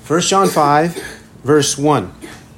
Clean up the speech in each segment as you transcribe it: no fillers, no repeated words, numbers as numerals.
1 John 5, verse 1.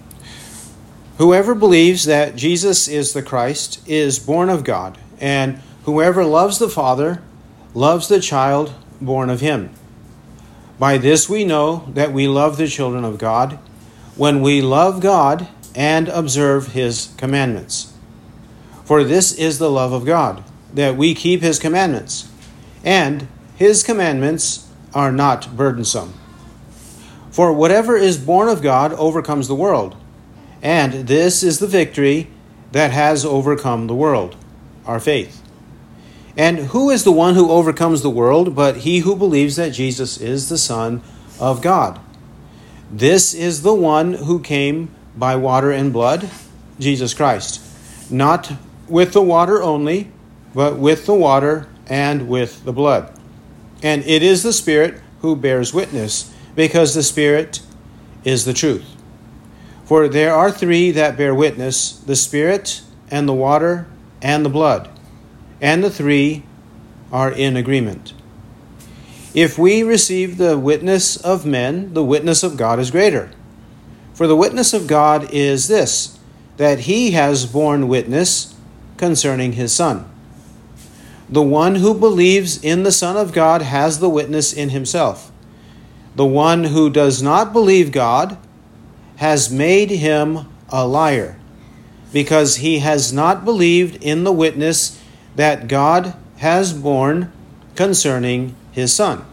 Whoever believes that Jesus is the Christ is born of God, and whoever loves the Father loves the child born of him. By this we know that we love the children of God, when we love God and observe his commandments. For this is the love of God, that we keep his commandments, and his commandments are not burdensome. For whatever is born of God overcomes the world, and this is the victory that has overcome the world, our faith. And who is the one who overcomes the world but he who believes that Jesus is the Son of God? This is the one who came by water and blood, Jesus Christ, not with the water only, but with the water and with the blood. And it is the Spirit who bears witness, because the Spirit is the truth. For there are three that bear witness, the Spirit and the water and the blood, and the three are in agreement. If we receive the witness of men, the witness of God is greater. For the witness of God is this, that he has borne witness concerning his Son. The one who believes in the Son of God has the witness in himself. The one who does not believe God has made him a liar, because he has not believed in the witness that God has borne concerning his Son.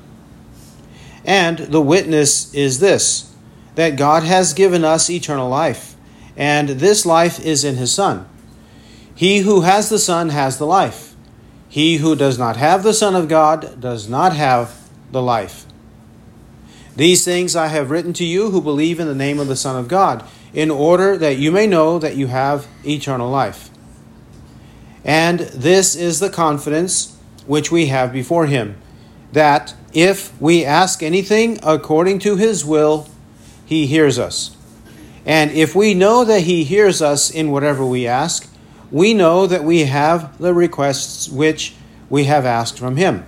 And the witness is this, that God has given us eternal life, and this life is in his Son. He who has the Son has the life. He who does not have the Son of God does not have the life. These things I have written to you who believe in the name of the Son of God, in order that you may know that you have eternal life. And this is the confidence which we have before him, that if we ask anything according to his will, he hears us. And if we know that he hears us in whatever we ask, we know that we have the requests which we have asked from him.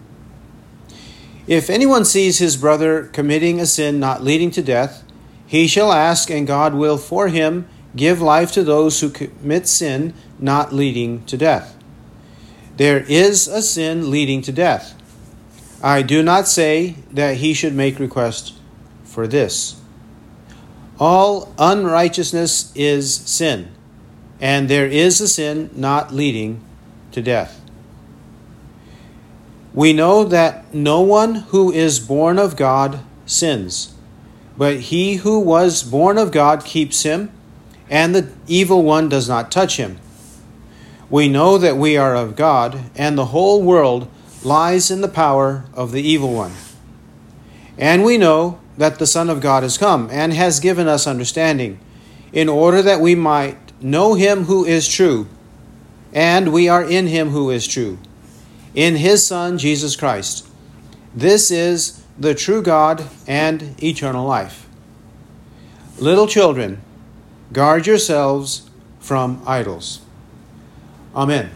If anyone sees his brother committing a sin not leading to death, he shall ask, and God will for him give life to those who commit sin not leading to death. There is a sin leading to death. I do not say that he should make request for this. All unrighteousness is sin, and there is a sin not leading to death. We know that no one who is born of God sins, but he who was born of God keeps him, and the evil one does not touch him. We know that we are of God, and the whole world lies in the power of the evil one. And we know that the Son of God has come, and has given us understanding, in order that we might know him who is true, and we are in him who is true, in his Son Jesus Christ. This is the true God and eternal life. Little children, guard yourselves from idols. Amen.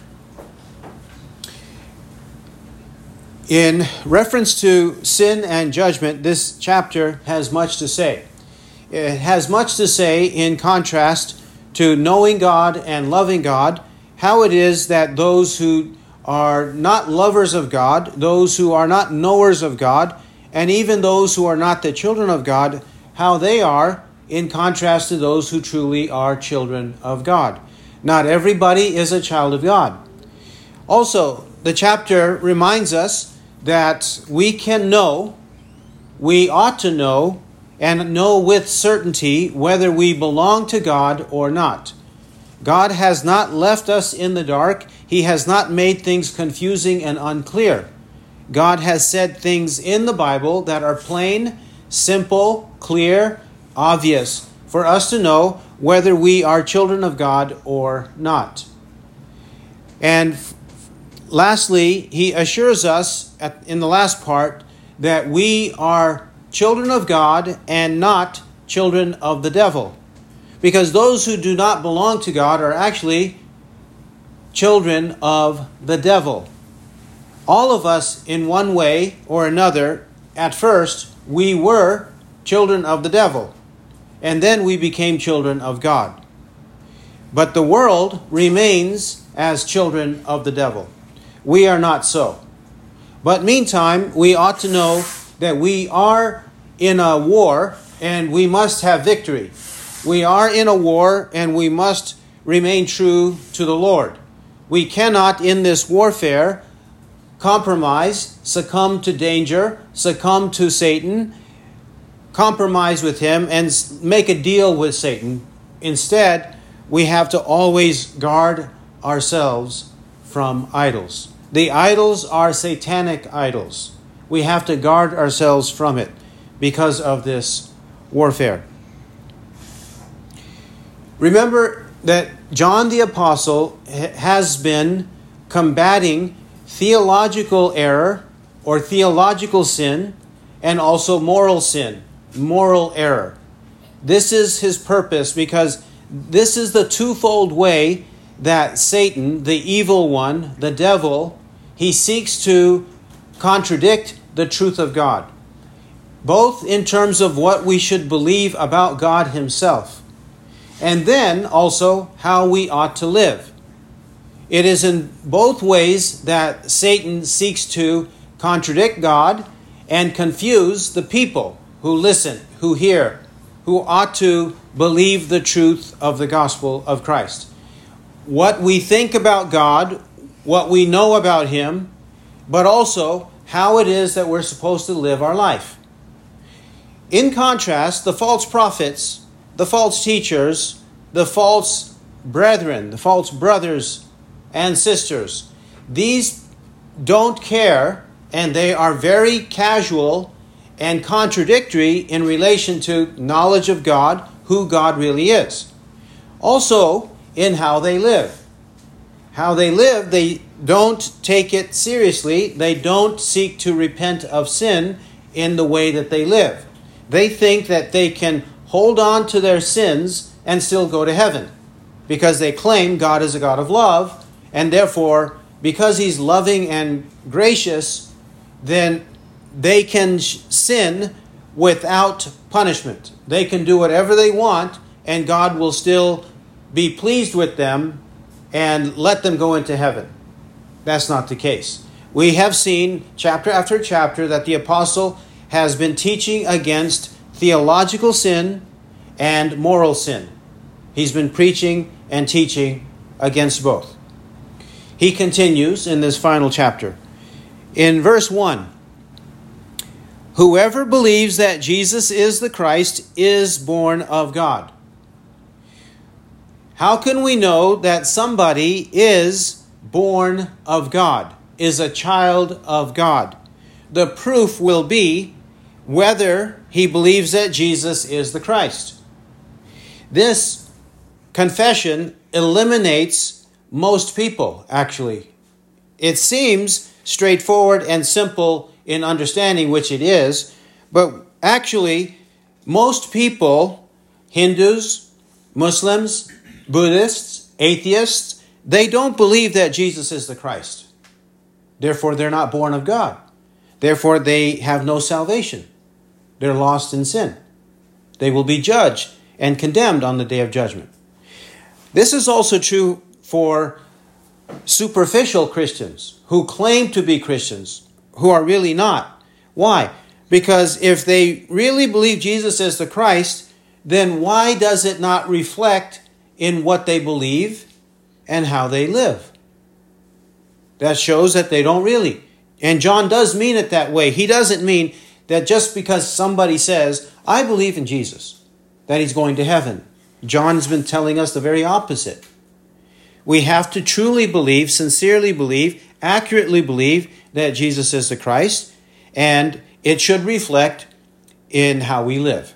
In reference to sin and judgment, this chapter has much to say. It has much to say in contrast to knowing God and loving God, how it is that those who are not lovers of God, those who are not knowers of God, and even those who are not the children of God, how they are in contrast to those who truly are children of God. Not everybody is a child of God. Also, the chapter reminds us that we can know, we ought to know, and know with certainty whether we belong to God or not. God has not left us in the dark. He has not made things confusing and unclear. God has said things in the Bible that are plain, simple, clear, obvious for us to know whether we are children of God or not. And lastly, he assures us in the last part that we are children of God and not children of the devil. Because those who do not belong to God are actually children of the devil. All of us, in one way or another, at first, we were children of the devil. And then we became children of God. But the world remains as children of the devil. We are not so. But meantime, we ought to know that we are in a war and we must have victory. We are in a war and we must remain true to the Lord. We cannot in this warfare compromise, succumb to danger, succumb to Satan, compromise with him, and make a deal with Satan. Instead, we have to always guard ourselves from idols. The idols are satanic idols. We have to guard ourselves from it because of this warfare. Remember that John the Apostle has been combating theological error or theological sin and also moral sin, moral error. This is his purpose because this is the twofold way that Satan, the evil one, the devil, he seeks to contradict the truth of God, both in terms of what we should believe about God himself, and then also how we ought to live. It is in both ways that Satan seeks to contradict God and confuse the people who listen, who hear, who ought to believe the truth of the gospel of Christ. What we think about God, what we know about him, but also how it is that we're supposed to live our life. In contrast, the false prophets, the false teachers, the false brethren, the false brothers and sisters, these don't care, and they are very casual and contradictory in relation to knowledge of God, who God really is. Also, in how they live. How they live, they don't take it seriously. They don't seek to repent of sin in the way that they live. They think that they can hold on to their sins and still go to heaven because they claim God is a God of love, and therefore, because he's loving and gracious, then they can sin without punishment. They can do whatever they want, and God will still be pleased with them and let them go into heaven. That's not the case. We have seen chapter after chapter that the apostle has been teaching against theological sin and moral sin. He's been preaching and teaching against both. He continues in this final chapter. In verse 1, whoever believes that Jesus is the Christ is born of God. How can we know that somebody is born of God, is a child of God? The proof will be whether he believes that Jesus is the Christ. This confession eliminates most people, actually. It seems straightforward and simple in understanding, which it is, but actually most people, Hindus, Muslims, Buddhists, atheists, they don't believe that Jesus is the Christ. Therefore, they're not born of God. Therefore, they have no salvation. They're lost in sin. They will be judged and condemned on the day of judgment. This is also true for superficial Christians who claim to be Christians, who are really not. Why? Because if they really believe Jesus is the Christ, then why does it not reflect in what they believe and how they live? That shows that they don't really. And John does mean it that way. He doesn't mean that just because somebody says, I believe in Jesus, that he's going to heaven. John's been telling us the very opposite. We have to truly believe, sincerely believe, accurately believe that Jesus is the Christ, and it should reflect in how we live.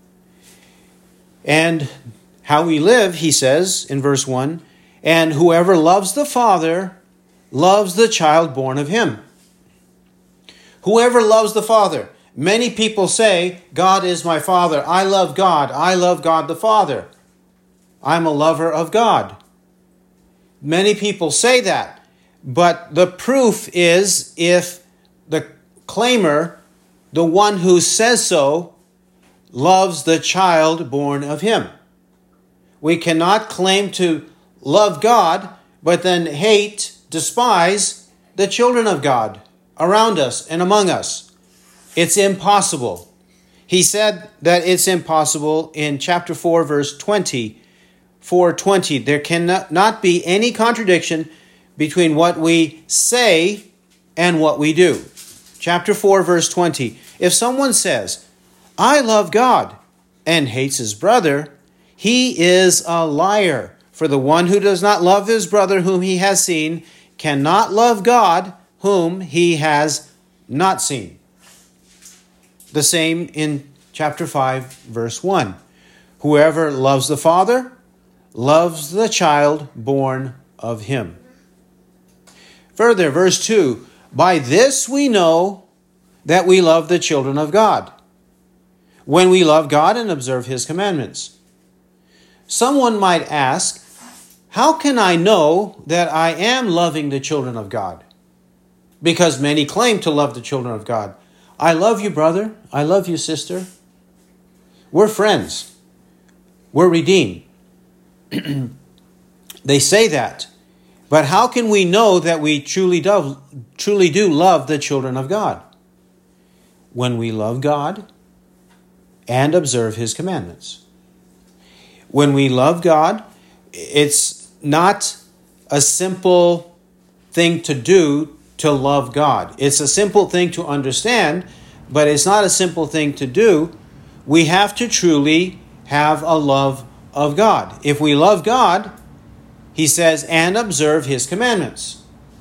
And how we live, he says in verse 1, and whoever loves the Father loves the child born of him. Whoever loves the Father. Many people say, God is my Father. I love God. I love God the Father. I'm a lover of God. Many people say that. But the proof is if the claimer, the one who says so, loves the child born of him. We cannot claim to love God, but then hate, despise the children of God around us and among us. It's impossible. He said that it's impossible in chapter 4, verse 20. 4:20. There cannot be any contradiction between what we say and what we do. Chapter 4, verse 20. If someone says, I love God, and hates his brother, he is a liar. For the one who does not love his brother whom he has seen cannot love God whom he has not seen. The same in chapter 5, verse 1. Whoever loves the Father loves the child born of him. Further, verse 2. By this we know that we love the children of God, when we love God and observe his commandments. Someone might ask, how can I know that I am loving the children of God? Because many claim to love the children of God. I love you, brother. I love you, sister. We're friends. We're redeemed. They say that. But how can we know that we truly do love the children of God? When we love God and observe his commandments. When we love God, it's not a simple thing to do to love God. It's a simple thing to understand, but it's not a simple thing to do. We have to truly have a love of God. If we love God, he says, and observe his commandments.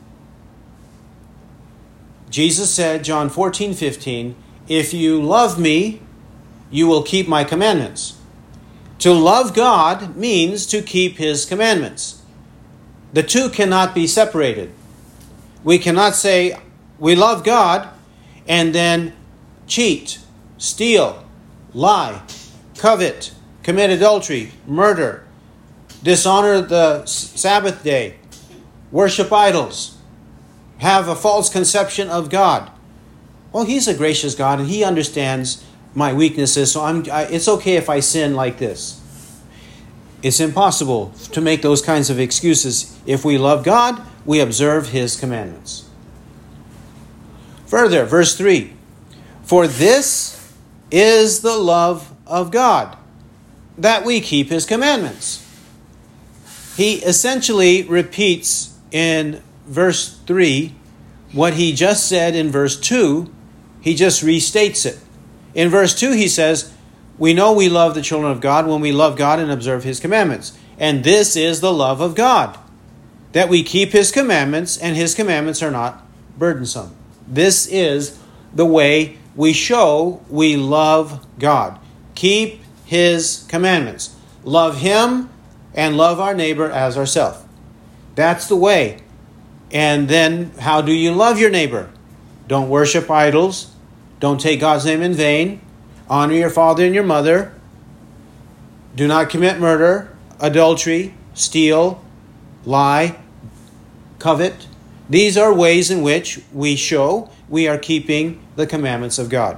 Jesus said, John 14:15, if you love me, you will keep my commandments. To love God means to keep his commandments. The two cannot be separated. We cannot say we love God and then cheat, steal, lie, covet, commit adultery, murder, dishonor the Sabbath day, worship idols, have a false conception of God. Well, he's a gracious God and he understands my weaknesses, so it's okay if I sin like this. It's impossible to make those kinds of excuses. If we love God, we observe his commandments. Further, verse 3. For this is the love of God, that we keep his commandments. He essentially repeats in verse 3 what he just said in verse 2. He just restates it. In verse 2 he says, we know we love the children of God when we love God and observe his commandments. And this is the love of God, that we keep his commandments, and his commandments are not burdensome. This is the way we show we love God. Keep his commandments. Love him and love our neighbor as ourselves. That's the way. And then how do you love your neighbor? Don't worship idols. Don't take God's name in vain. Honor your father and your mother. Do not commit murder, adultery, steal, lie, covet. These are ways in which we show we are keeping the commandments of God.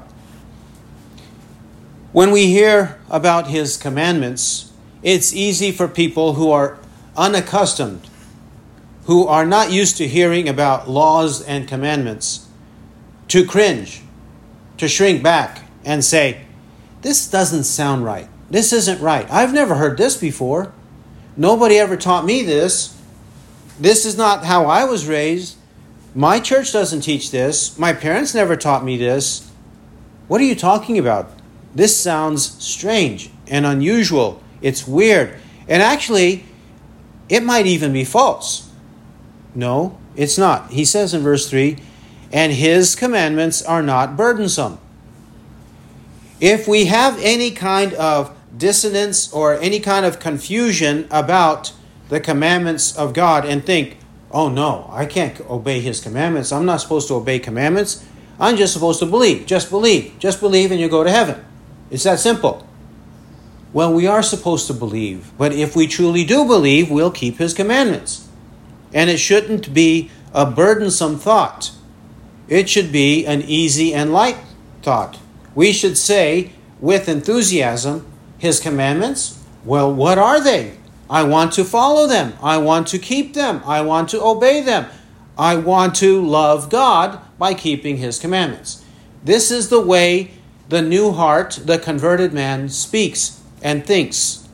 When we hear about his commandments, it's easy for people who are unaccustomed, who are not used to hearing about laws and commandments, to cringe, to shrink back and say, this doesn't sound right. This isn't right. I've never heard this before. Nobody ever taught me this. This is not how I was raised. My church doesn't teach this. My parents never taught me this. What are you talking about? This sounds strange and unusual. It's weird. And actually, it might even be false. No, it's not. He says in verse 3, and his commandments are not burdensome. If we have any kind of dissonance or any kind of confusion about the commandments of God and think, oh no, I can't obey his commandments. I'm not supposed to obey commandments. I'm just supposed to believe. Just believe. Just believe and you go to heaven. It's that simple. Well, we are supposed to believe. But if we truly do believe, we'll keep his commandments. And it shouldn't be a burdensome thought. It should be an easy and light thought. We should say, with enthusiasm his commandments. Well, what are they? I want to follow them. I want to keep them. I want to obey them. I want to love God by keeping his commandments. This is the way the new heart, the converted man, speaks and thinks.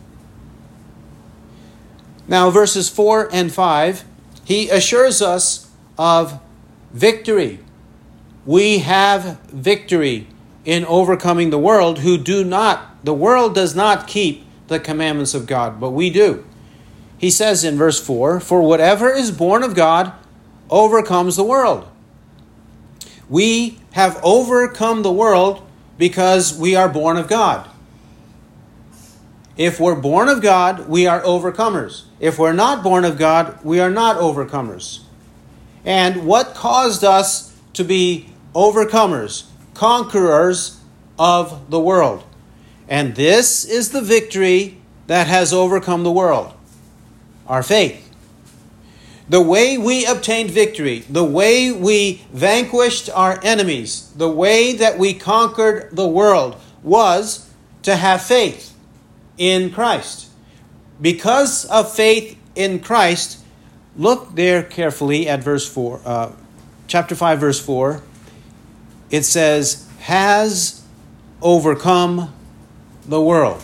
Now, verses 4 and 5, he assures us of victory. We have victory in overcoming the world the world does not keep the commandments of God, but we do. He says in verse 4, "For whatever is born of God overcomes the world." We have overcome the world because we are born of God. If we're born of God, we are overcomers. If we're not born of God, we are not overcomers. And what caused us to be overcomers, conquerors of the world? And this is the victory that has overcome the world: our faith. The way we obtained victory, the way we vanquished our enemies, the way that we conquered the world was to have faith in Christ. Because of faith in Christ, look there carefully at verse 4, chapter 5, verse 4. It says, "has overcome the world."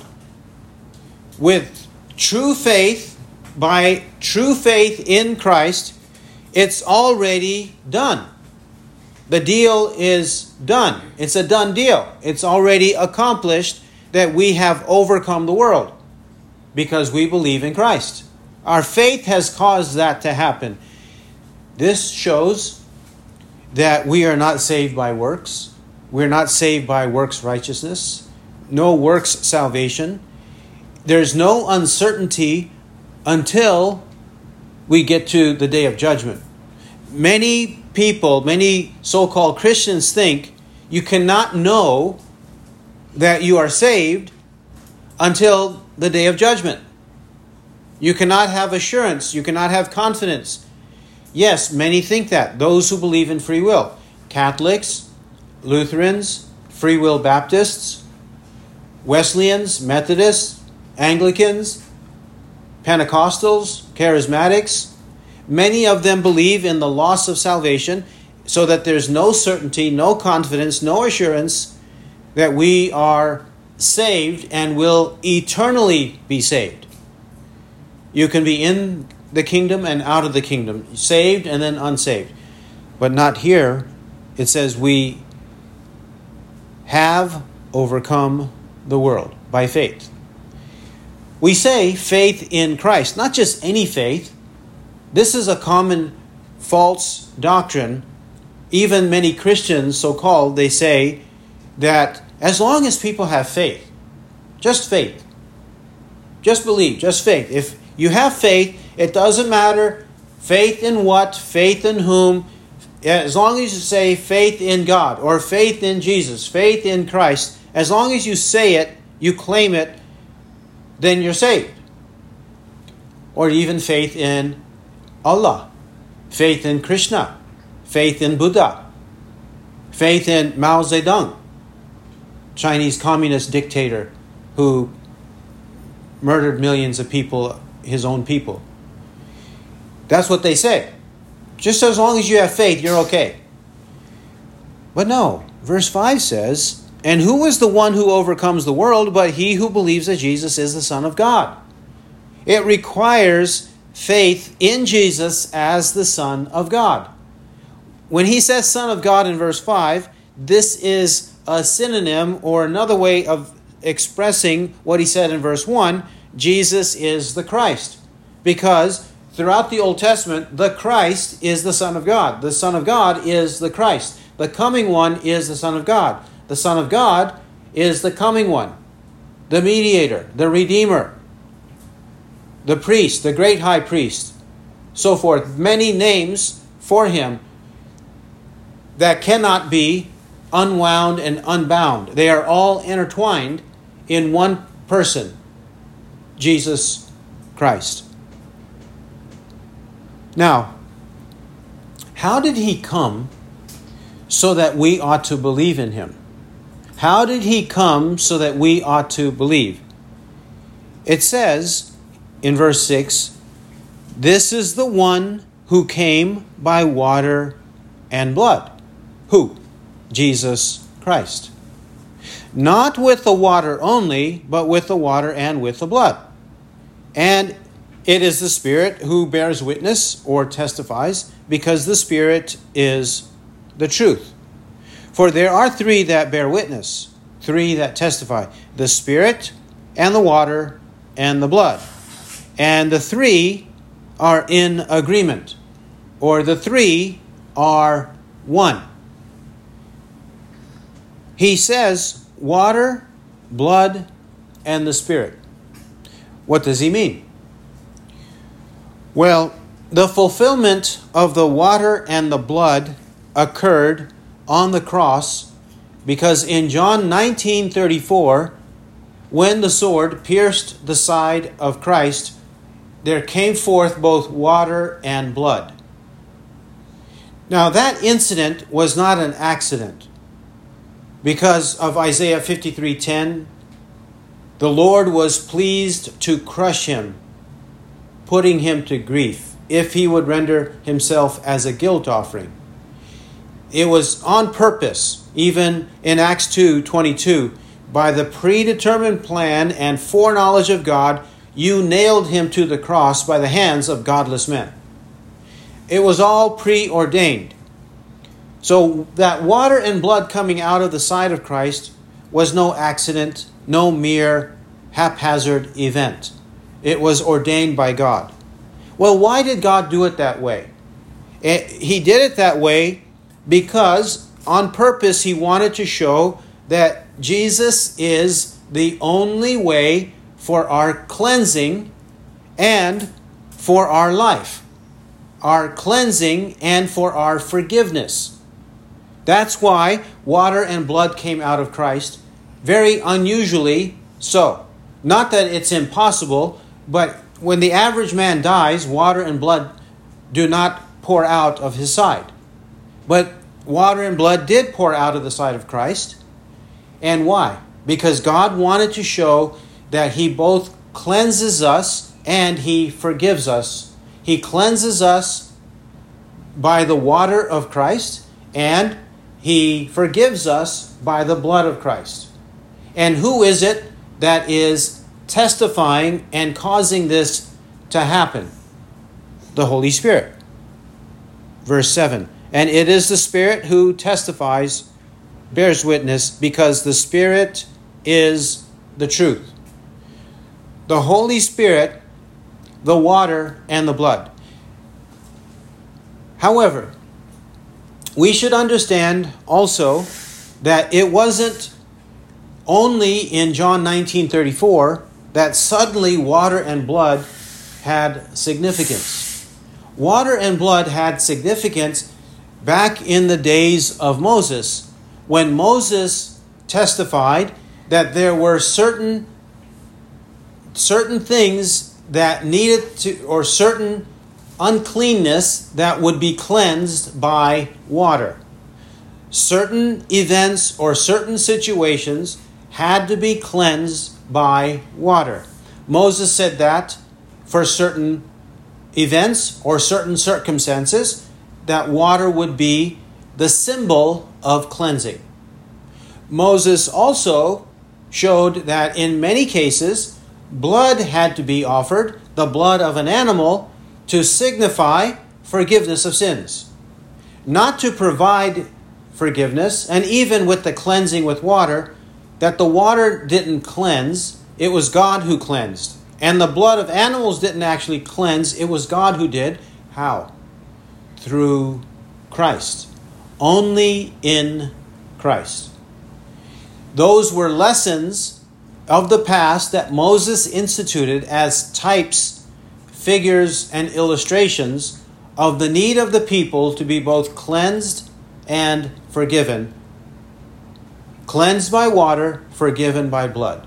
With true faith, by true faith in Christ, it's already done. The deal is done. It's a done deal. It's already accomplished that we have overcome the world because we believe in Christ. Our faith has caused that to happen. This shows that we are not saved by works. We're not saved by works righteousness. No works salvation. There's no uncertainty until we get to the day of judgment. Many people, many so-called Christians think you cannot know that you are saved until the day of judgment. You cannot have assurance. You cannot have confidence. Yes, many think that. Those who believe in free will. Catholics, Lutherans, Free Will Baptists, Wesleyans, Methodists, Anglicans, Pentecostals, Charismatics. Many of them believe in the loss of salvation so that there's no certainty, no confidence, no assurance that we are saved and will eternally be saved. You can be in the kingdom and out of the kingdom, saved and then unsaved. But not here. It says we have overcome the world by faith. We say faith in Christ, not just any faith. This is a common false doctrine. Even many Christians, so-called, they say that as long as people have faith, just believe, just faith. If you have faith, it doesn't matter faith in what, faith in whom, as long as you say faith in God or faith in Jesus, faith in Christ, as long as you say it, you claim it, then you're saved. Or even faith in Allah, faith in Krishna, faith in Buddha, faith in Mao Zedong, Chinese communist dictator who murdered millions of people, his own people. That's what they say. Just as long as you have faith, you're okay. But no, verse 5 says, "And who is the one who overcomes the world but he who believes that Jesus is the Son of God?" It requires faith in Jesus as the Son of God. When he says Son of God in verse 5, this is a synonym or another way of expressing what he said in verse 1, Jesus is the Christ. Because throughout the Old Testament, the Christ is the Son of God. The Son of God is the Christ. The coming one is the Son of God. The Son of God is the coming one, the mediator, the redeemer, the priest, the great high priest, so forth. Many names for him that cannot be unwound and unbound. They are all intertwined in one person, Jesus Christ. Now, how did he come so that we ought to believe in him? How did he come so that we ought to believe? It says in verse 6, this is the one who came by water and blood. Who? Jesus Christ. Not with the water only, but with the water and with the blood. And it is the Spirit who bears witness or testifies, because the Spirit is the truth. For there are three that bear witness, three that testify, the Spirit and the water and the blood. And the three are in agreement, or the three are one. He says water, blood, and the Spirit. What does he mean? Well, the fulfillment of the water and the blood occurred on the cross, because in John 19:34, when the sword pierced the side of Christ, there came forth both water and blood. Now that incident was not an accident. Because of Isaiah 53:10, the Lord was pleased to crush him, putting him to grief, if he would render himself as a guilt offering. It was on purpose, even in Acts 2:22, by the predetermined plan and foreknowledge of God, you nailed him to the cross by the hands of godless men. It was all preordained. So that water and blood coming out of the side of Christ was no accident, no mere haphazard event. It was ordained by God. Well, why did God do it that way? He did it that way because on purpose he wanted to show that Jesus is the only way for our cleansing and for our life. Our cleansing and for our forgiveness. That's why water and blood came out of Christ, very unusually so. Not that it's impossible, but when the average man dies, water and blood do not pour out of his side. But water and blood did pour out of the side of Christ. And why? Because God wanted to show that he both cleanses us and he forgives us. He cleanses us by the water of Christ, and he forgives us by the blood of Christ. And who is it that is testifying and causing this to happen? The Holy Spirit. Verse 7. And it is the Spirit who testifies, bears witness, because the Spirit is the truth. The Holy Spirit, the water, and the blood. However, we should understand also that it wasn't only in John 19:34 that suddenly water and blood had significance. Water and blood had significance back in the days of Moses, when Moses testified that there were certain things that needed to, or certain uncleanness that would be cleansed by water. Certain events or certain situations had to be cleansed by water. Moses said that for certain events or certain circumstances, that water would be the symbol of cleansing. Moses also showed that in many cases, blood had to be offered, the blood of an animal, to signify forgiveness of sins. Not to provide forgiveness, and even with the cleansing with water, that the water didn't cleanse, it was God who cleansed. And the blood of animals didn't actually cleanse, it was God who did. How? Through Christ. Only in Christ. Those were lessons of the past that Moses instituted as types, figures, and illustrations of the need of the people to be both cleansed and forgiven. Cleansed by water, forgiven by blood.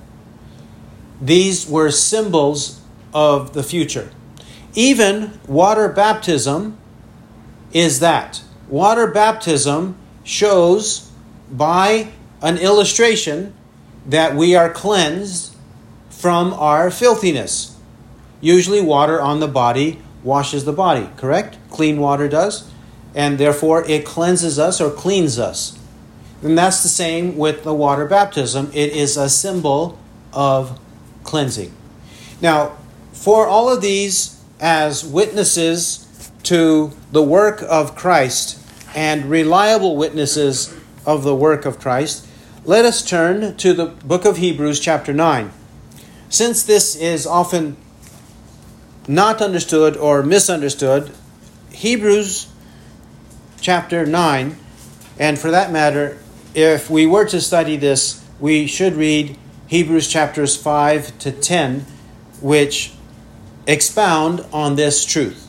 These were symbols of the future. Even water baptism is that. Water baptism shows by an illustration that we are cleansed from our filthiness. Usually water on the body washes the body, correct? Clean water does. And therefore it cleanses us or cleans us. And that's the same with the water baptism. It is a symbol of cleansing. Now, for all of these as witnesses to the work of Christ and reliable witnesses of the work of Christ, let us turn to the book of Hebrews chapter 9. Since this is often not understood or misunderstood, Hebrews chapter 9, and for that matter, if we were to study this, we should read Hebrews chapters 5 to 10, which expound on this truth.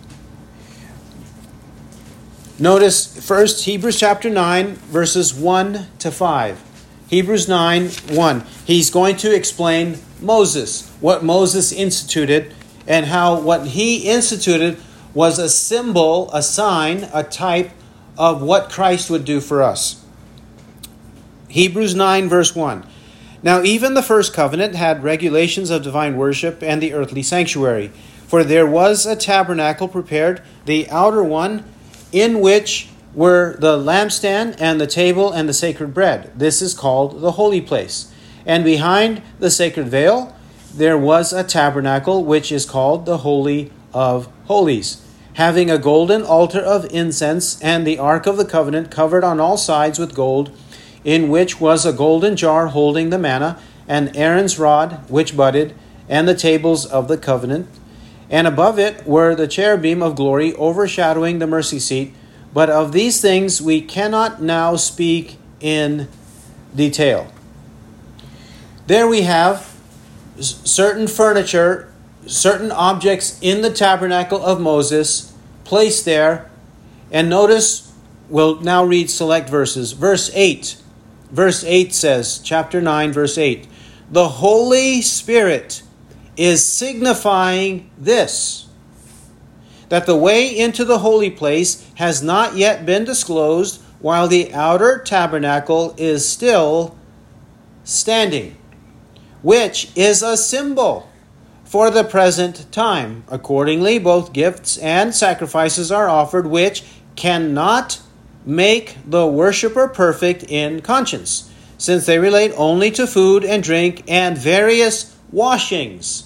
Notice first Hebrews chapter 9, verses 1 to 5. Hebrews 9, 1. He's going to explain Moses, what Moses instituted, and how what he instituted was a symbol, a sign, a type of what Christ would do for us. Hebrews 9, verse 1. Now even the first covenant had regulations of divine worship and the earthly sanctuary. For there was a tabernacle prepared, the outer one, in which were the lampstand and the table and the sacred bread. This is called the holy place. And behind the sacred veil there was a tabernacle, which is called the Holy of Holies, having a golden altar of incense, and the ark of the covenant covered on all sides with gold, in which was a golden jar holding the manna, and Aaron's rod which budded, and the tables of the covenant. And above it were the cherubim of glory overshadowing the mercy seat. But of these things we cannot now speak in detail. There we have certain furniture, certain objects in the tabernacle of Moses placed there. And notice, we'll now read select verses. Verse 8. Verse 8 says, chapter 9, verse 8. The Holy Spirit is signifying this, that the way into the holy place has not yet been disclosed, while the outer tabernacle is still standing, which is a symbol for the present time. Accordingly, both gifts and sacrifices are offered, which cannot make the worshiper perfect in conscience, since they relate only to food and drink and various washings,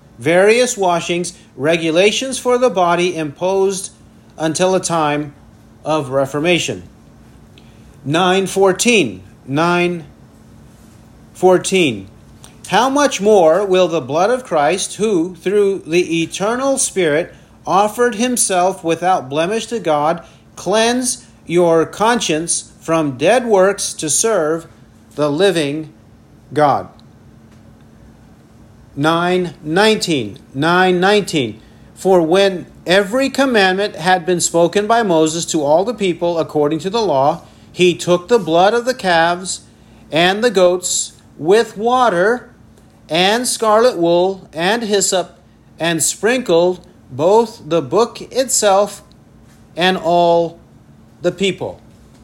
regulations for the body imposed until a time of Reformation. 9:14. How much more will the blood of Christ, who through the eternal Spirit offered himself without blemish to God, cleanse your conscience from dead works to serve the living God? 9:19. For when every commandment had been spoken by Moses to all the people according to the law, he took the blood of the calves and the goats with water and scarlet wool and hyssop, and sprinkled both the book itself and all the people.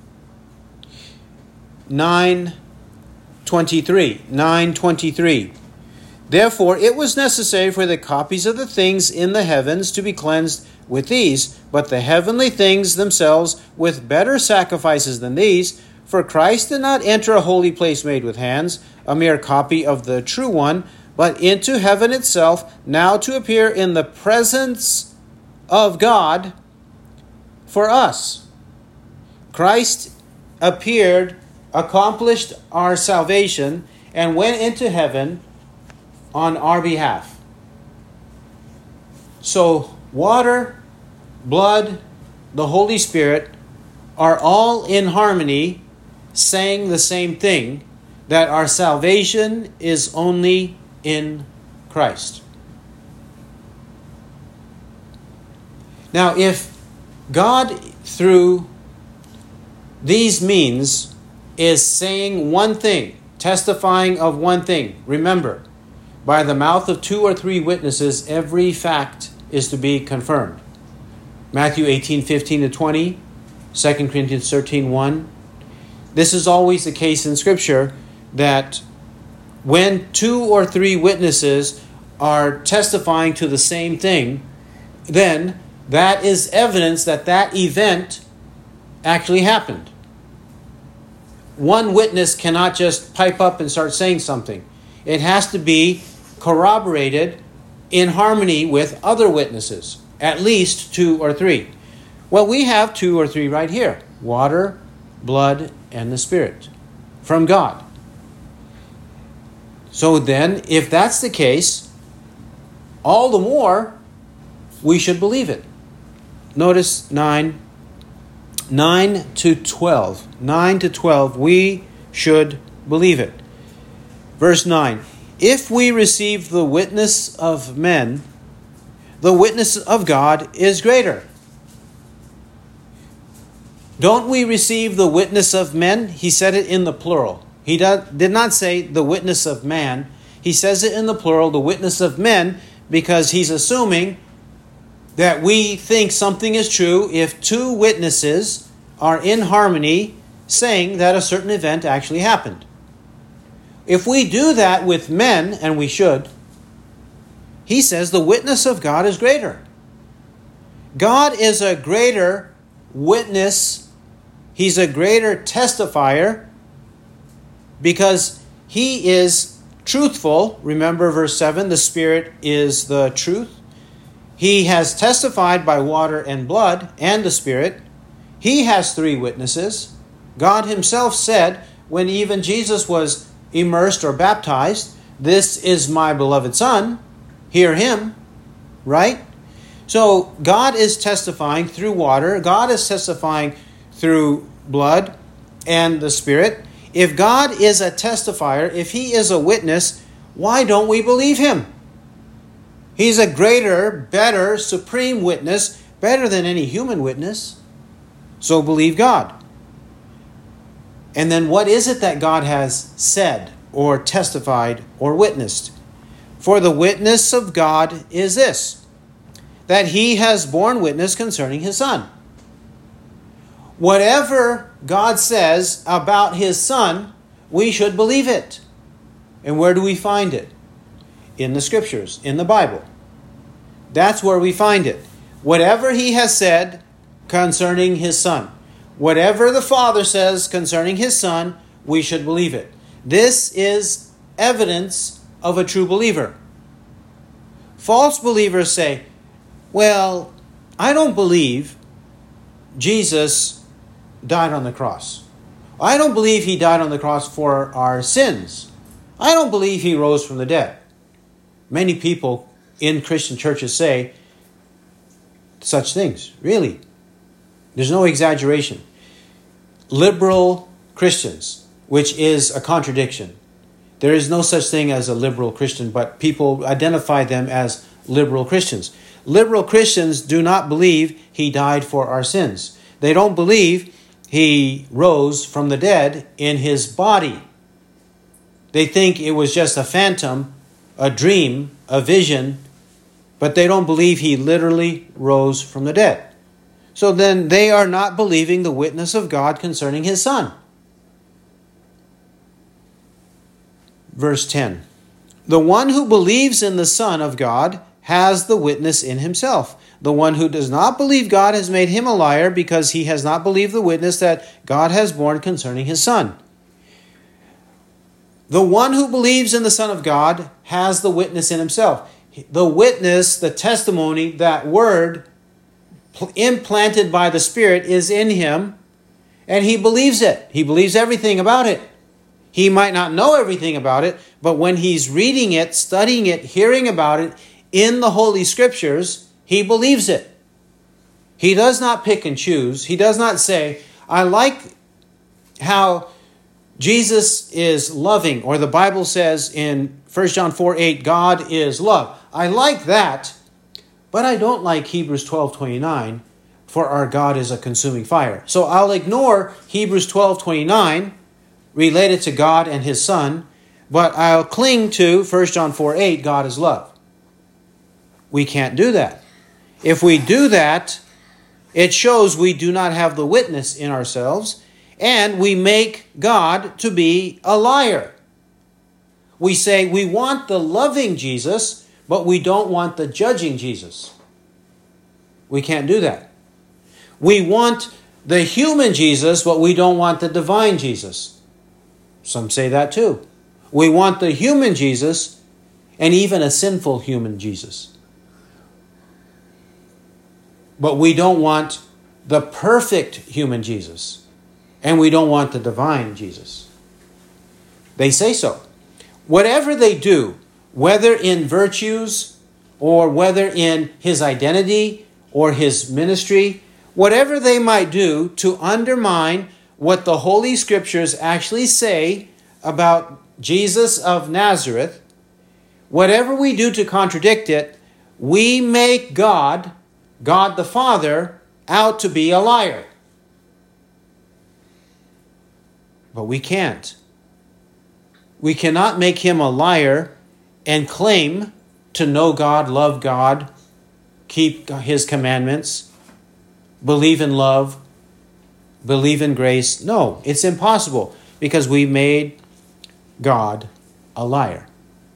9:23. Therefore it was necessary for the copies of the things in the heavens to be cleansed with these, but the heavenly things themselves with better sacrifices than these. For Christ did not enter a holy place made with hands, a mere copy of the true one, but into heaven itself, now to appear in the presence of God for us. Christ appeared, accomplished our salvation, and went into heaven on our behalf. So water, blood, the Holy Spirit are all in harmony, saying the same thing, that our salvation is only in Christ. Now, if God, through these means, is saying one thing, testifying of one thing, remember, by the mouth of 2 or 3 witnesses, every fact is to be confirmed. Matthew 18:15-20, 2 Corinthians 13:1. This is always the case in Scripture, that when 2 or 3 witnesses are testifying to the same thing, then that is evidence that that event actually happened. One witness cannot just pipe up and start saying something. It has to be corroborated in harmony with other witnesses, at least 2 or 3. Well, we have 2 or 3 right here: water, blood, and the Spirit from God. So then, if that's the case, all the more we should believe it. Notice 9 to 12. 9 to 12, we should believe it. Verse 9, if we receive the witness of men, the witness of God is greater. Don't we receive the witness of men? He said it in the plural. He did not say the witness of man. He says it in the plural, the witness of men, because he's assuming that we think something is true if 2 witnesses are in harmony saying that a certain event actually happened. If we do that with men, and we should, he says the witness of God is greater. God is a greater witness. He's a greater testifier because he is truthful. Remember verse 7, the Spirit is the truth. He has testified by water and blood and the Spirit. He has 3 witnesses. God himself said, when even Jesus was immersed or baptized, "This is my beloved Son, hear him," right? So God is testifying through water. God is testifying through blood and the Spirit. If God is a testifier, if he is a witness, why don't we believe him? He's a greater, better, supreme witness, better than any human witness. So believe God. And then what is it that God has said or testified or witnessed? For the witness of God is this, that he has borne witness concerning his Son. Whatever God says about his Son, we should believe it. And where do we find it? In the Scriptures, in the Bible. That's where we find it. Whatever he has said concerning his Son, whatever the Father says concerning his Son, we should believe it. This is evidence of a true believer. False believers say, well, I don't believe Jesus died on the cross. I don't believe he died on the cross for our sins. I don't believe he rose from the dead. Many people in Christian churches say such things. Really. There's no exaggeration. Liberal Christians, which is a contradiction. There is no such thing as a liberal Christian, but people identify them as liberal Christians. Liberal Christians do not believe he died for our sins. They don't believe he rose from the dead in his body. They think it was just a phantom, a dream, a vision, but they don't believe he literally rose from the dead. So then they are not believing the witness of God concerning his Son. Verse 10. The one who believes in the Son of God has the witness in himself. The one who does not believe God has made him a liar, because he has not believed the witness that God has borne concerning his Son. The one who believes in the Son of God has the witness in himself. The witness, the testimony, that word implanted by the Spirit is in him, and he believes it. He believes everything about it. He might not know everything about it, but when he's reading it, studying it, hearing about it in the Holy Scriptures, he believes it. He does not pick and choose. He does not say, I like how Jesus is loving, or the Bible says in 1 John 4:8, God is love. I like that, but I don't like Hebrews 12:29, for our God is a consuming fire. So I'll ignore Hebrews 12:29 related to God and his Son, but I'll cling to 1 John 4:8, God is love. We can't do that. If we do that, it shows we do not have the witness in ourselves, And we make God to be a liar. We say we want the loving Jesus, but we don't want the judging Jesus. We can't do that. We want the human Jesus, but we don't want the divine Jesus. Some say that too. We want the human Jesus and even a sinful human Jesus. But we don't want the perfect human Jesus. And we don't want the divine Jesus. They say so. Whatever they do, whether in virtues or whether in his identity or his ministry, whatever they might do to undermine what the Holy Scriptures actually say about Jesus of Nazareth, whatever we do to contradict it, we make God the Father, out to be a liar. But we can't. We cannot make him a liar and claim to know God, love God, keep his commandments, believe in love, believe in grace. No, it's impossible because we made God a liar.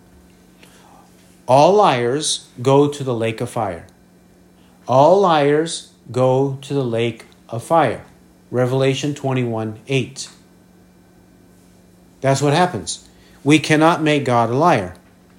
All liars go to the lake of fire. All liars go to the lake of fire. Revelation 21:8. That's what happens. We cannot make God a liar.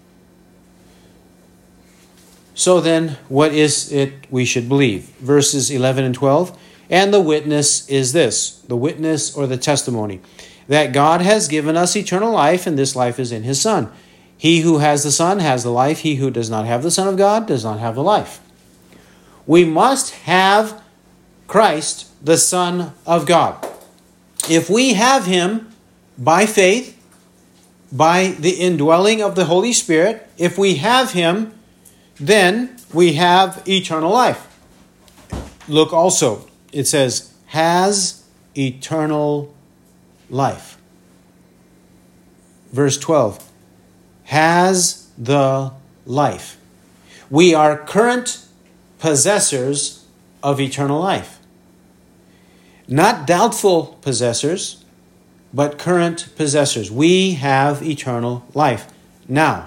So then, what is it we should believe? Verses 11 and 12. And the witness is this, the witness or the testimony, that God has given us eternal life, and this life is in his Son. He who has the Son has the life. He who does not have the Son of God does not have the life. We must have Christ, the Son of God. If we have him by faith, by the indwelling of the Holy Spirit, if we have him, then we have eternal life. Look also, it says, has eternal life. Verse 12, has the life. We are current possessors of eternal life. Not doubtful possessors, but current possessors. We have eternal life now.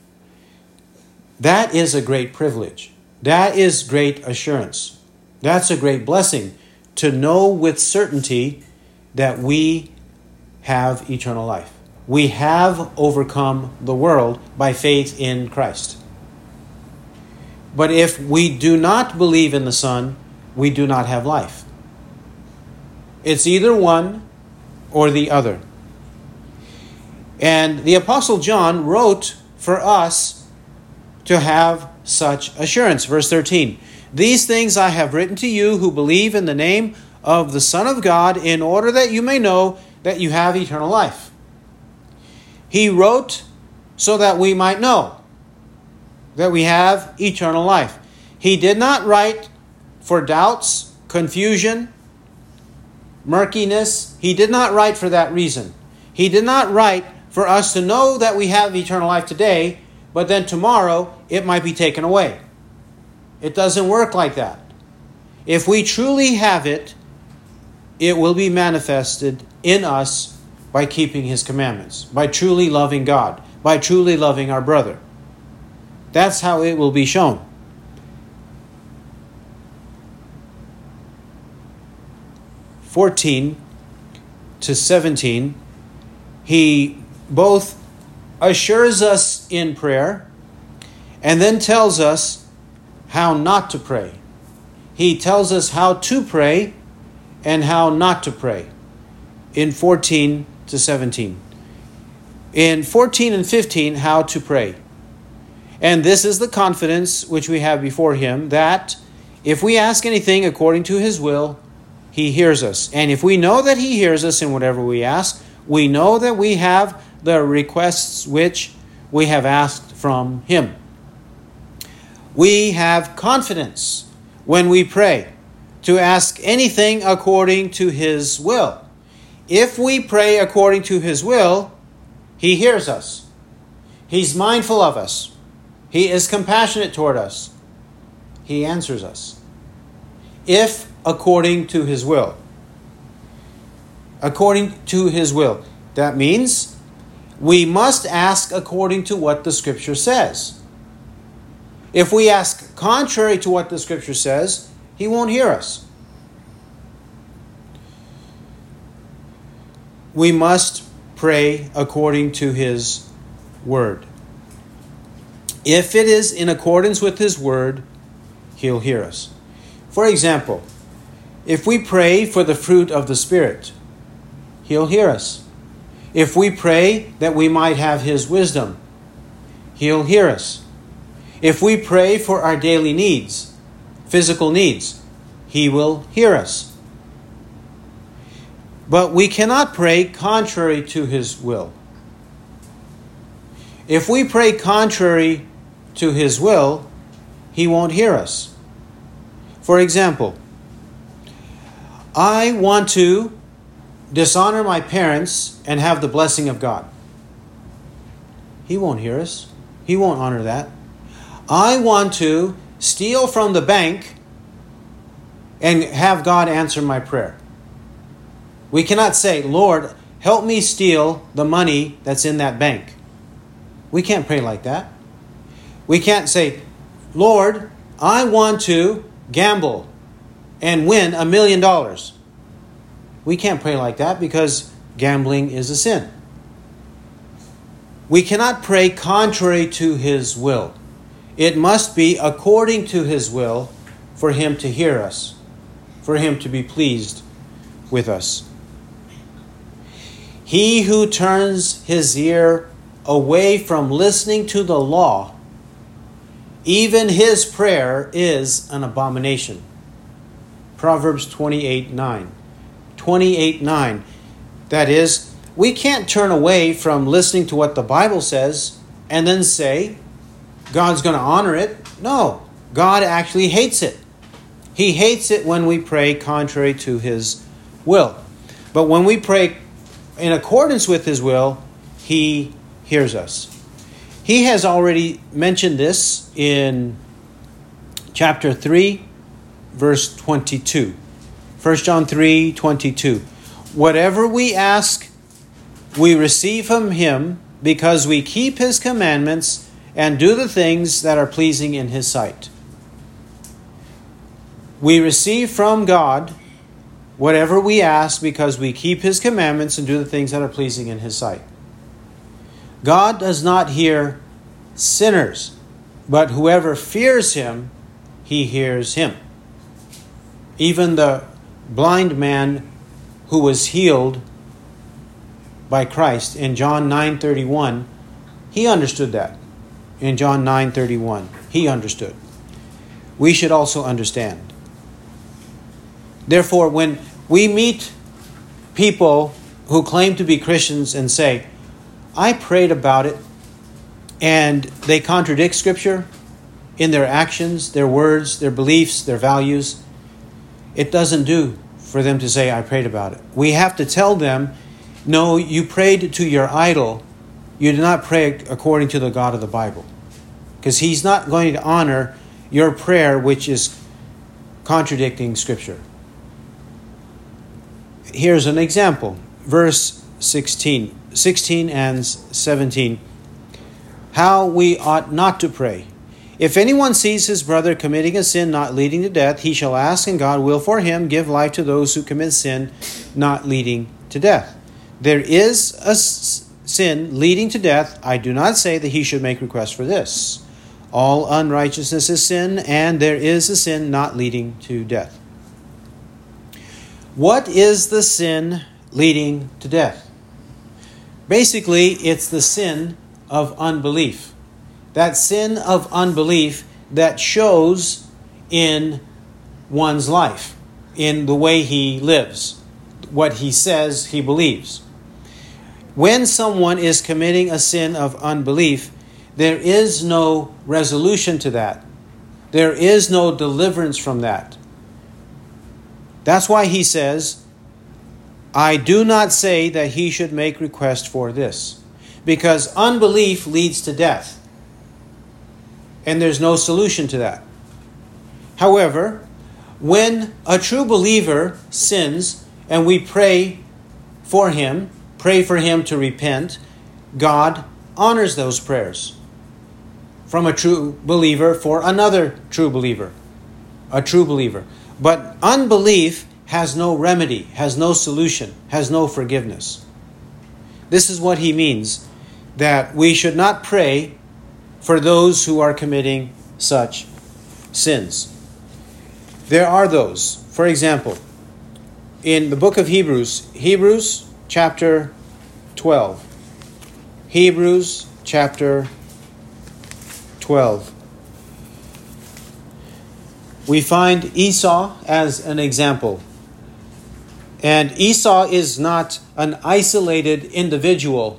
That is a great privilege. That is great assurance. That's a great blessing to know with certainty that we have eternal life. We have overcome the world by faith in Christ. But if we do not believe in the Son, we do not have life. It's either one or the other. And the Apostle John wrote for us to have such assurance. Verse 13, these things I have written to you who believe in the name of the Son of God, in order that you may know that you have eternal life. He wrote so that we might know that we have eternal life. He did not write for doubts, confusion, murkiness. He did not write for that reason. He did not write for us to know that we have eternal life today, but then tomorrow it might be taken away. It doesn't work like that. If we truly have it, it will be manifested in us by keeping his commandments, by truly loving God, by truly loving our brother. That's how it will be shown. (14 to 17), he both assures us in prayer and then tells us how not to pray. He tells us how to pray and how not to pray in 14 to 17. In 14 and 15, how to pray. And this is the confidence which we have before him, that if we ask anything according to his will, he hears us. And if we know that he hears us in whatever we ask, we know that we have the requests which we have asked from him. We have confidence when we pray to ask anything according to his will. If we pray according to his will, he hears us. He's mindful of us. He is compassionate toward us. He answers us. If according to his will. according to his will. That means we must ask according to what the Scripture says. If we ask contrary to what the Scripture says, he won't hear us. We must pray according to his word. If it is in accordance with his word, he'll hear us. For example, if we pray for the fruit of the Spirit, he'll hear us. If we pray that we might have his wisdom, he'll hear us. If we pray for our daily needs, physical needs, he will hear us. But we cannot pray contrary to his will. If we pray contrary to his will, he won't hear us. For example, I want to dishonor my parents and have the blessing of God. He won't hear us. He won't honor that. I want to steal from the bank and have God answer my prayer. We cannot say, Lord, help me steal the money that's in that bank. We can't pray like that. We can't say, Lord, I want to gamble and win $1 million. We can't pray like that because gambling is a sin. We cannot pray contrary to his will. It must be according to his will for him to hear us, for him to be pleased with us. He who turns his ear away from listening to the law, even his prayer is an abomination. Proverbs 28:9. 28:9. That is, we can't turn away from listening to what the Bible says and then say, God's going to honor it. No, God actually hates it. He hates it when we pray contrary to his will. But when we pray in accordance with his will, he hears us. He has already mentioned this in chapter 3, verse 22. 1 John 3:22. Whatever we ask, we receive from him because we keep his commandments and do the things that are pleasing in his sight. We receive from God whatever we ask because we keep his commandments and do the things that are pleasing in his sight. God does not hear sinners, but whoever fears him, he hears him. Even the blind man who was healed by Christ in John 9:31, he understood that. In John 9:31, he understood. We should also understand. Therefore, when we meet people who claim to be Christians and say, I prayed about it, and they contradict Scripture in their actions, their words, their beliefs, their values, it doesn't do for them to say, I prayed about it. We have to tell them, no, you prayed to your idol. You did not pray according to the God of the Bible. Because he's not going to honor your prayer, which is contradicting Scripture. Here's an example. Verse 16 and 17. How we ought not to pray. If anyone sees his brother committing a sin not leading to death, he shall ask, and God will for him give life to those who commit sin not leading to death. There is a sin leading to death. I do not say that he should make request for this. All unrighteousness is sin, and there is a sin not leading to death. What is the sin leading to death? Basically, it's the sin of unbelief. That sin of unbelief that shows in one's life, in the way he lives, what he says he believes. When someone is committing a sin of unbelief, there is no resolution to that. There is no deliverance from that. That's why he says, I do not say that he should make request for this. Because unbelief leads to death. And there's no solution to that. However, when a true believer sins and we pray for him, pray for him to repent, God honors those prayers from a true believer for another true believer, a true believer. But unbelief has no remedy, has no solution, has no forgiveness. This is what he means, that we should not pray for those who are committing such sins. There are those, for example, in the book of Hebrews chapter 12. Hebrews chapter 12. We find Esau as an example. And Esau is not an isolated individual.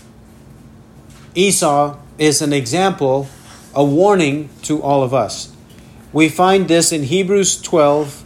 Esau is an example, a warning to all of us. We find this in Hebrews 12,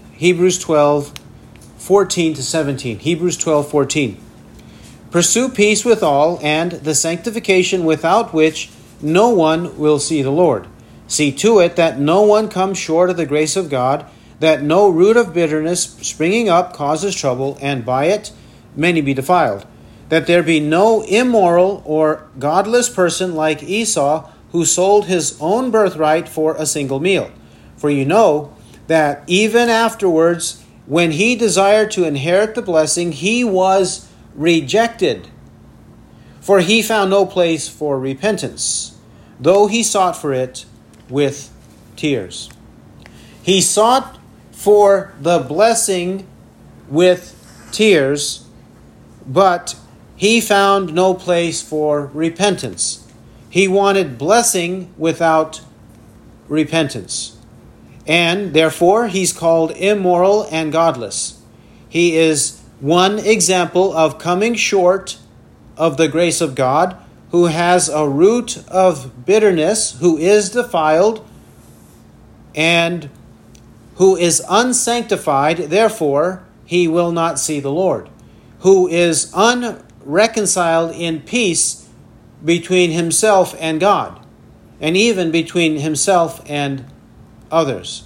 14 to 17. Hebrews 12, 14. Pursue peace with all, and the sanctification without which no one will see the Lord. See to it that no one comes short of the grace of God, that no root of bitterness springing up causes trouble, and by it many be defiled. That there be no immoral or godless person like Esau, who sold his own birthright for a single meal. For you know that even afterwards, when he desired to inherit the blessing, he was rejected. For he found no place for repentance, though he sought for it with tears. He sought for the blessing with tears, but he found no place for repentance. He wanted blessing without repentance. And therefore, he's called immoral and godless. He is one example of coming short of the grace of God, who has a root of bitterness, who is defiled, and who is unsanctified, therefore he will not see the Lord, who is unreconciled in peace between himself and God, and even between himself and others.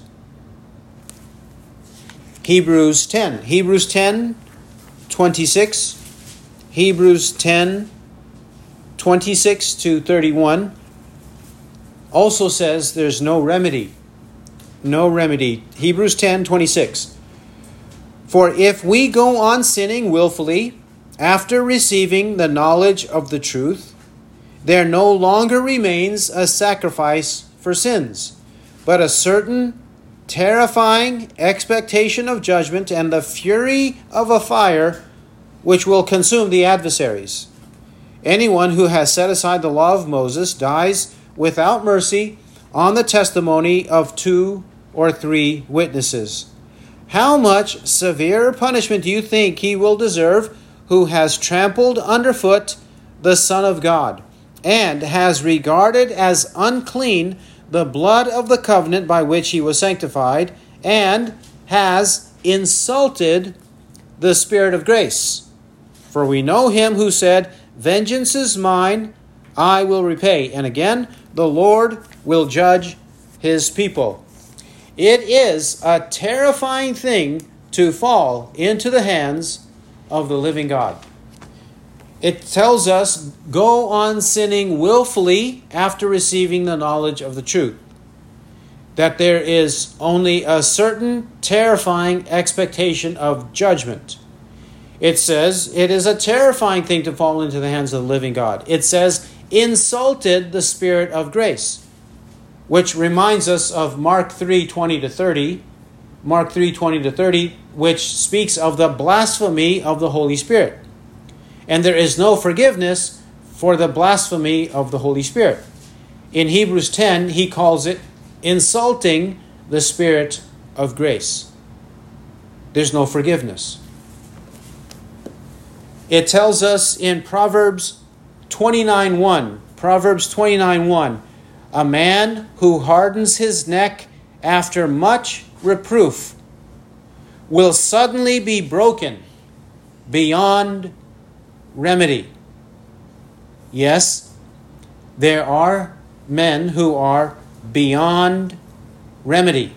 Hebrews 10, 26. Hebrews 10, 26 to 31 also says there's no remedy. No remedy. Hebrews 10, 26. For if we go on sinning willfully, after receiving the knowledge of the truth, there no longer remains a sacrifice for sins, but a certain terrifying expectation of judgment and the fury of a fire which will consume the adversaries. Anyone who has set aside the law of Moses dies without mercy on the testimony of 2 or 3 witnesses. How much severer punishment do you think he will deserve who has trampled underfoot the Son of God, and has regarded as unclean the blood of the covenant by which he was sanctified, and has insulted the Spirit of grace? For we know him who said, vengeance is mine, I will repay. And again, the Lord will judge his people. It is a terrifying thing to fall into the hands of the living God. It tells us, go on sinning willfully after receiving the knowledge of the truth. That there is only a certain terrifying expectation of judgment. It says it is a terrifying thing to fall into the hands of the living God. It says, insulted the Spirit of grace, which reminds us of Mark 3:20 to 30. Mark 3:20 to 30, which speaks of the blasphemy of the Holy Spirit. And there is no forgiveness for the blasphemy of the Holy Spirit. In Hebrews 10, he calls it insulting the Spirit of grace. There's no forgiveness. It tells us in Proverbs 29:1, Proverbs 29:1, a man who hardens his neck after much reproof will suddenly be broken beyond remedy. Yes, there are men who are beyond remedy.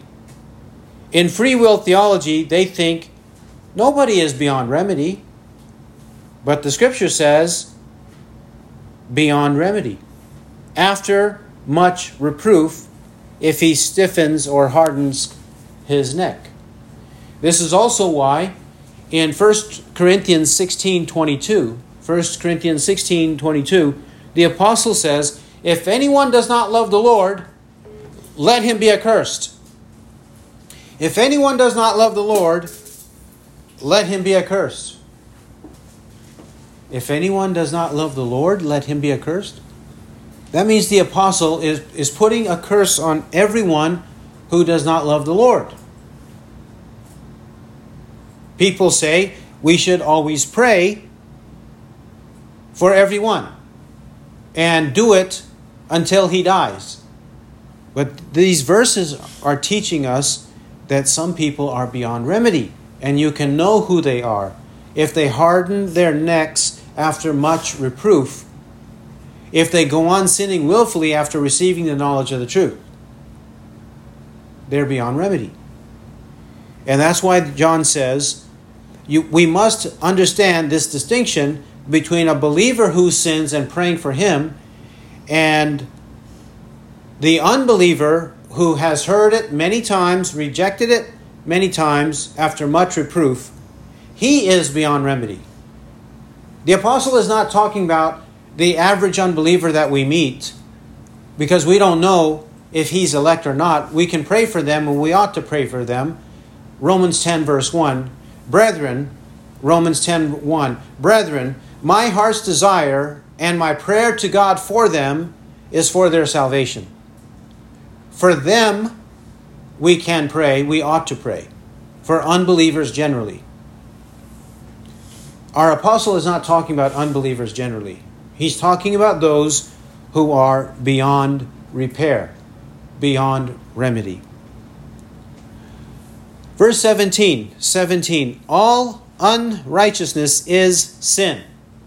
In free will theology, they think nobody is beyond remedy. But the Scripture says, beyond remedy. After much reproof, if he stiffens or hardens his neck. This is also why in 1 Corinthians 16:22, 1 Corinthians 16:22, the apostle says, if anyone does not love the Lord, let him be accursed. If anyone does not love the Lord, let him be accursed. If anyone does not love the Lord, let him be accursed. That means the apostle is putting a curse on everyone who does not love the Lord. People say we should always pray for everyone and do it until he dies. But these verses are teaching us that some people are beyond remedy, and you can know who they are. If they harden their necks after much reproof, if they go on sinning willfully after receiving the knowledge of the truth, they're beyond remedy. And that's why John says, we must understand this distinction between a believer who sins and praying for him and the unbeliever who has heard it many times, rejected it many times after much reproof. He is beyond remedy. The apostle is not talking about the average unbeliever that we meet, because we don't know if he's elect or not. We can pray for them, and we ought to pray for them. Romans 10 verse 1. Brethren, Romans 10:1. Brethren, my heart's desire and my prayer to God for them is for their salvation. For them, we can pray, we ought to pray. For unbelievers generally. Our apostle is not talking about unbelievers generally. He's talking about those who are beyond repair, beyond remedy. Verse 17. All unrighteousness is sin.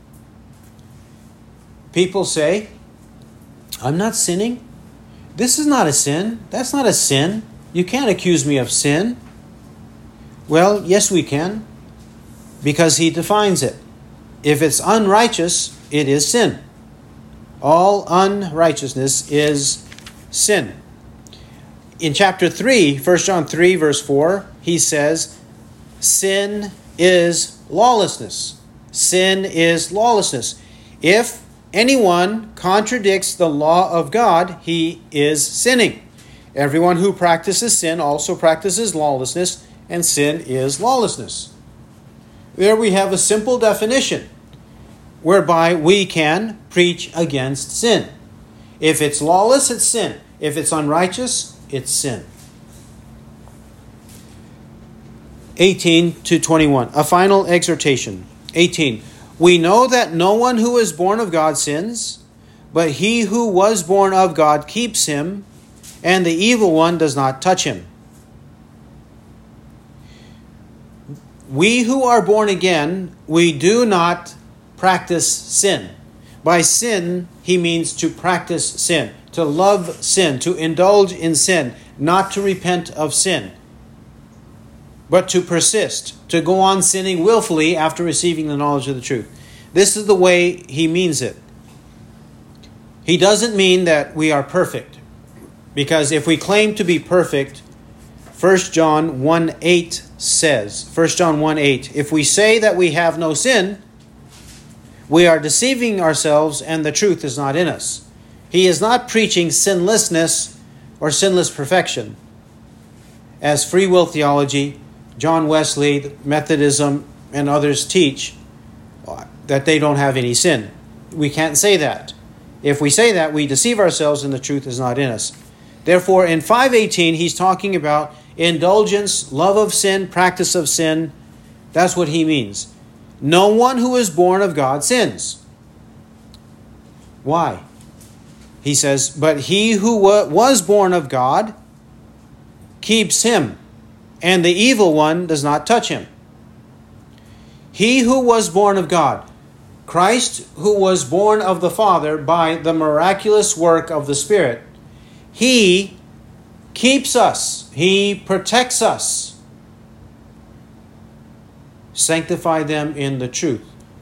People say, I'm not sinning. This is not a sin. That's not a sin. You can't accuse me of sin. Well, yes, we can, because he defines it. If it's unrighteous, it is sin. All unrighteousness is sin. In chapter 3, 1 John 3, verse 4, he says, sin is lawlessness. Sin is lawlessness. If anyone contradicts the law of God, he is sinning. Everyone who practices sin also practices lawlessness, and sin is lawlessness. There we have a simple definition whereby we can preach against sin. If it's lawless, it's sin. If it's unrighteous, it's sin. 18-21. A final exhortation. 18. We know that no one who is born of God sins, but he who was born of God keeps him, and the evil one does not touch him. We who are born again, we do not practice sin. By sin, he means to practice sin, to love sin, to indulge in sin, not to repent of sin, but to persist, to go on sinning willfully after receiving the knowledge of the truth. This is the way he means it. He doesn't mean that we are perfect, because if we claim to be perfect, 1 John 1:8 says, 1 John 1:8, if we say that we have no sin, we are deceiving ourselves and the truth is not in us. He is not preaching sinlessness or sinless perfection. As free will theology, John Wesley, Methodism, and others teach that they don't have any sin. We can't say that. If we say that, we deceive ourselves and the truth is not in us. Therefore, in 5:18, he's talking about indulgence, love of sin, practice of sin. That's what he means. No one who is born of God sins. Why? He says, but he who was born of God keeps him, and the evil one does not touch him. He who was born of God, Christ, who was born of the Father by the miraculous work of the Spirit, he keeps us. He protects us. Sanctify them in the truth.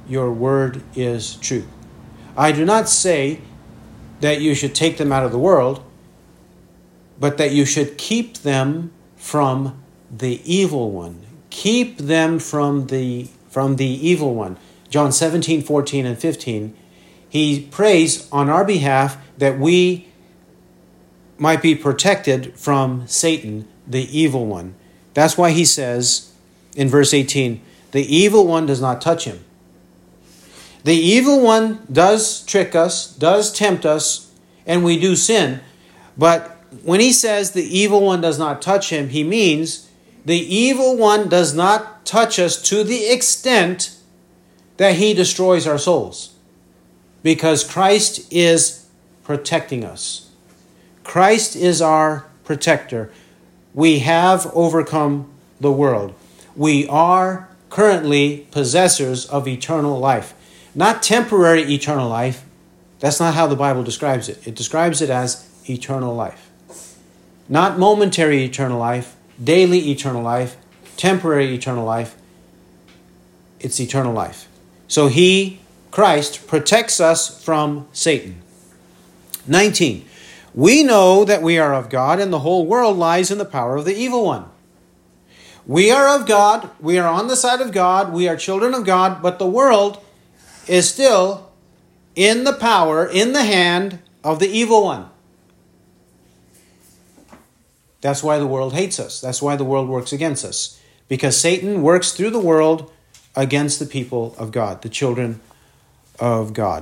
your word is truth. I do not say that you should take them out of the world, but that you should keep them from the evil one. Keep them from the evil one. John 17, 14, and 15. He prays on our behalf that we might be protected from Satan, the evil one. That's why he says in verse 18, the evil one does not touch him. The evil one does trick us, does tempt us, and we do sin. But when he says the evil one does not touch him, he means the evil one does not touch us to the extent that he destroys our souls. Because Christ is protecting us. Christ is our protector. We have overcome the world. We are currently possessors of eternal life. Not temporary eternal life. That's not how the Bible describes it. It describes it as eternal life. Not momentary eternal life, daily eternal life, temporary eternal life. It's eternal life. So he, Christ, protects us from Satan. 19. We know that we are of God, and the whole world lies in the power of the evil one. We are of God. We are on the side of God. We are children of God, but the world is still in the power, in the hand of the evil one. That's why the world hates us. That's why the world works against us. Because Satan works through the world against the people of God, the children of God.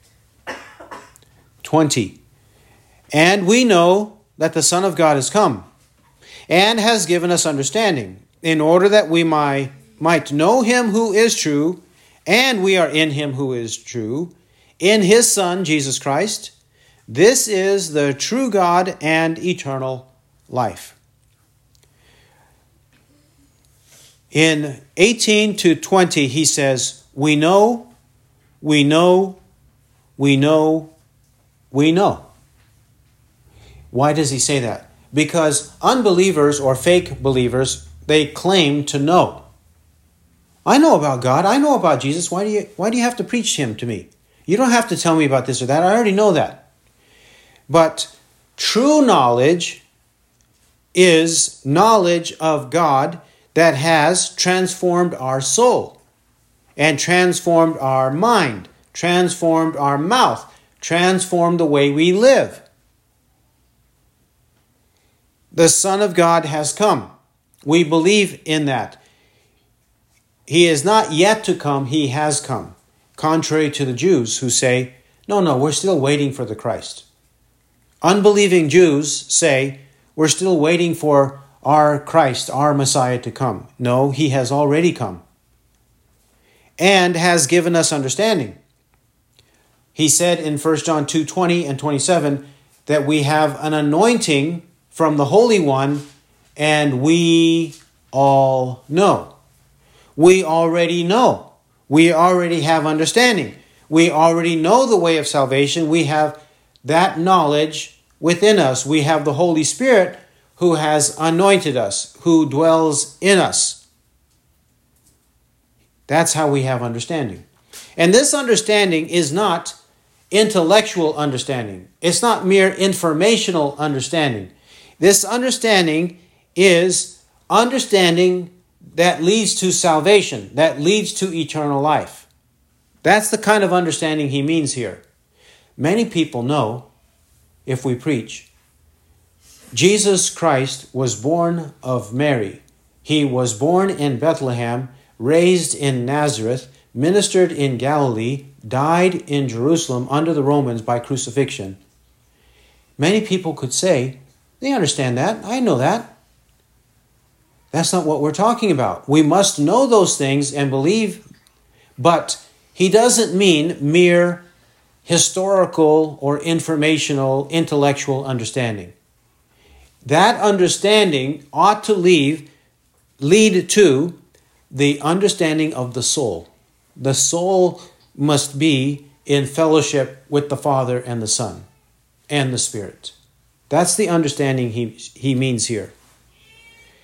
20. And we know that the Son of God has come and has given us understanding, in order that we might know him who is true, and we are in him who is true, in his Son, Jesus Christ. This is the true God and eternal life. In 18 to 20, he says, we know, we know, we know, we know. Why does he say that? Because unbelievers or fake believers, they claim to know. I know about God. I know about Jesus. Why do you have to preach him to me? You don't have to tell me about this or that. I already know that. But true knowledge is knowledge of God that has transformed our soul and transformed our mind, transformed our mouth, transformed the way we live. The Son of God has come. We believe in that. He is not yet to come, he has come. Contrary to the Jews who say, no, we're still waiting for the Christ. Unbelieving Jews say, we're still waiting for our Christ, our Messiah to come. No, he has already come and has given us understanding. He said in 1 John 2:20 and 27 that we have an anointing from the Holy One, and we all know. We already know. We already have understanding. We already know the way of salvation. We have that knowledge within us. We have the Holy Spirit who has anointed us, who dwells in us. That's how we have understanding. And this understanding is not intellectual understanding. It's not mere informational understanding. This understanding is understanding that leads to salvation, that leads to eternal life. That's the kind of understanding he means here. Many people know, if we preach, Jesus Christ was born of Mary. He was born in Bethlehem, raised in Nazareth, ministered in Galilee, died in Jerusalem under the Romans by crucifixion. Many people could say, they understand that. I know that. That's not what we're talking about. We must know those things and believe, but he doesn't mean mere historical or informational, intellectual understanding. That understanding ought to lead to the understanding of the soul. The soul must be in fellowship with the Father and the Son and the Spirit. That's the understanding he means here.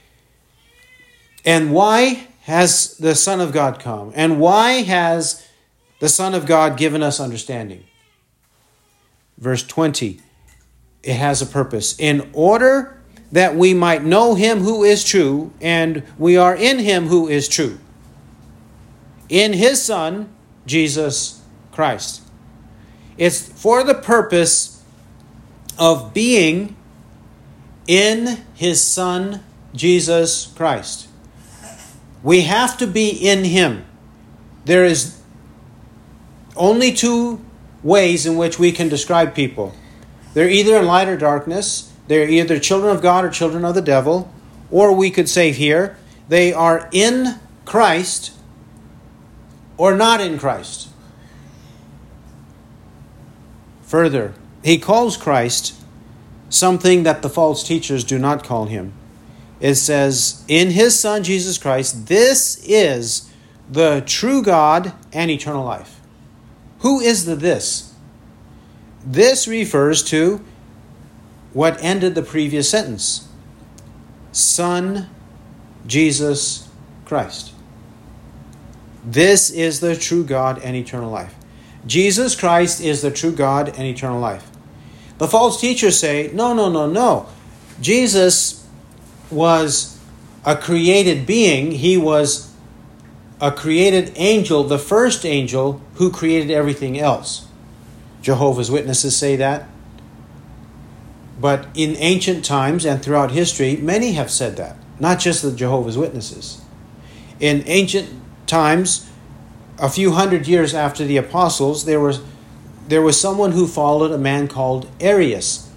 And why has the Son of God come? And why has the Son of God given us understanding. Verse 20, it has a purpose. In order that we might know him who is true, and we are in him who is true. In his Son, Jesus Christ. It's for the purpose of being in his Son, Jesus Christ. We have to be in him. There is only two ways in which we can describe people. They're either in light or darkness. They're either children of God or children of the devil. Or we could say here, they are in Christ or not in Christ. Further, he calls Christ something that the false teachers do not call him. It says, in his Son, Jesus Christ, this is the true God and eternal life. Who is the this? This refers to what ended the previous sentence. Son, Jesus Christ. This is the true God and eternal life. Jesus Christ is the true God and eternal life. The false teachers say, no. Jesus was a created being. He was a created angel, the first angel who created everything else. Jehovah's Witnesses say that. But in ancient times and throughout history, many have said that. Not just the Jehovah's Witnesses. In ancient times, a few hundred years after the apostles, there was someone who followed a man called Arius,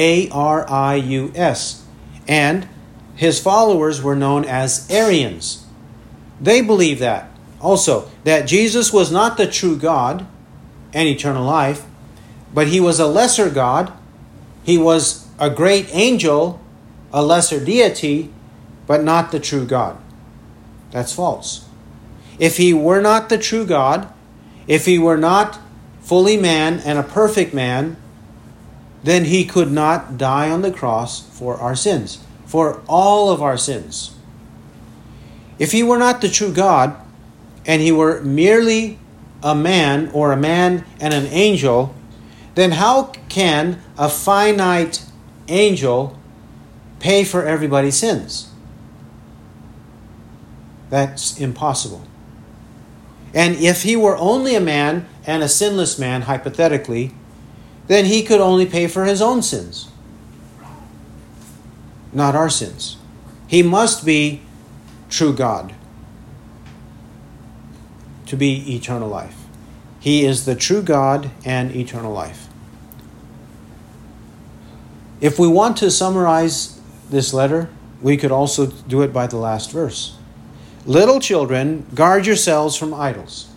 Arius, and his followers were known as Arians. They believed that also, that Jesus was not the true God and eternal life, but he was a lesser God. He was a great angel, a lesser deity, but not the true God. That's false. If he were not the true God, if he were not fully man and a perfect man, then he could not die on the cross for our sins, for all of our sins. If he were not the true God, and he were merely a man, or a man and an angel, then how can a finite angel pay for everybody's sins? That's impossible. And if he were only a man and a sinless man, hypothetically, then he could only pay for his own sins, not our sins. He must be true God to be eternal life. He is the true God and eternal life. If we want to summarize this letter, we could also do it by the last verse. Little children, guard yourselves from idols.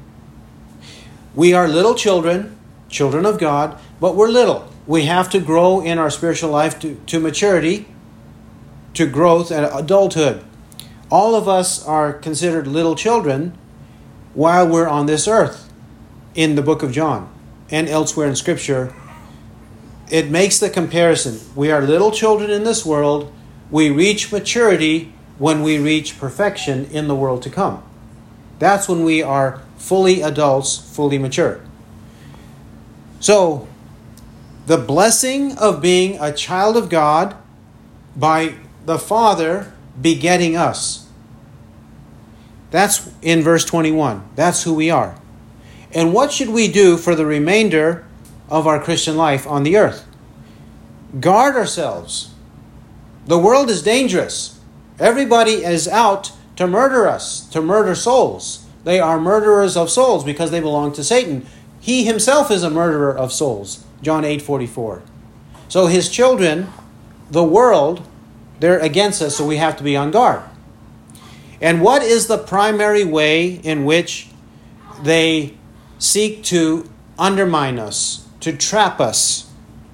We are little children, children of God, but we're little. We have to grow in our spiritual life to maturity, to growth and adulthood. All of us are considered little children while we're on this earth. In the book of John and elsewhere in Scripture, it makes the comparison. We are little children in this world. We reach maturity when we reach perfection in the world to come. That's when we are fully adults, fully mature. So, the blessing of being a child of God by the Father begetting us. That's in verse 21. That's who we are. And what should we do for the remainder of our Christian life on the earth? Guard ourselves. The world is dangerous. Everybody is out to murder us, to murder souls. They are murderers of souls because they belong to Satan. He himself is a murderer of souls. John 8:44. So his children, the world, they're against us, so we have to be on guard. And what is the primary way in which they seek to undermine us, to trap us?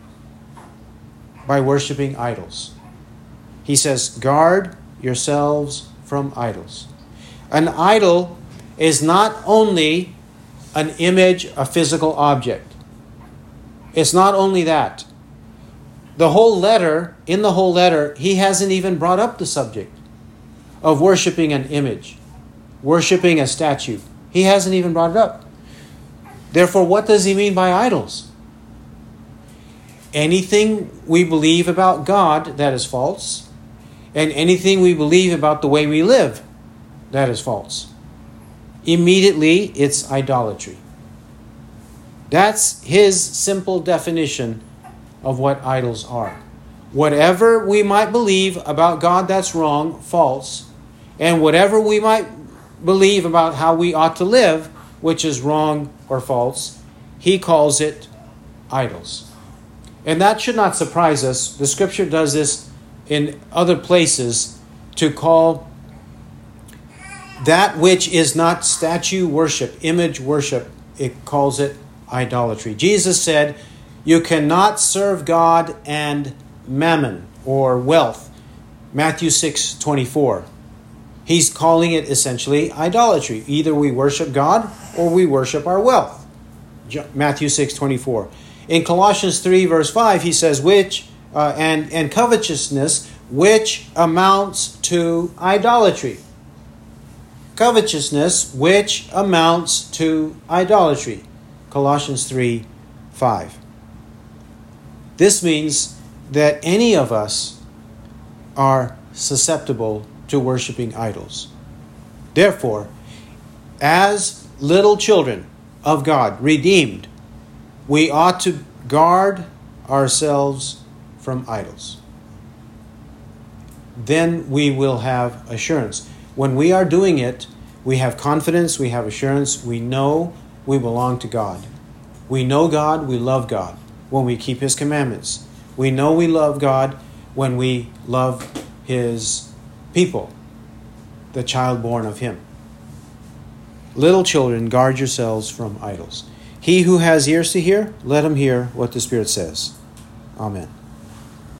By worshiping idols. He says, guard yourselves from idols. An idol is not only an image, a physical object. It's not only that. In the whole letter, he hasn't even brought up the subject of worshiping an image, worshiping a statue. He hasn't even brought it up. Therefore, what does he mean by idols? Anything we believe about God that is false, and anything we believe about the way we live that is false. Immediately, it's idolatry. That's his simple definition of what idols are. Whatever we might believe about God that's wrong, false, and whatever we might believe about how we ought to live, which is wrong or false, he calls it idols. And that should not surprise us. The Scripture does this in other places to call that which is not statue worship, image worship, it calls it idolatry. Jesus said, you cannot serve God and mammon or wealth. Matthew 6:24. He's calling it essentially idolatry. Either we worship God or we worship our wealth. Matthew 6:24. In Colossians 3 verse 5, he says, and covetousness, which amounts to idolatry. Covetousness, which amounts to idolatry. Colossians 3:5. This means that any of us are susceptible to worshiping idols. Therefore, as little children of God, redeemed, we ought to guard ourselves from idols. Then we will have assurance. When we are doing it, we have confidence, we have assurance, we know we belong to God. We know God, we love God when we keep his commandments. We know we love God when we love his people, the child born of him. Little children, guard yourselves from idols. He who has ears to hear, let him hear what the Spirit says. Amen.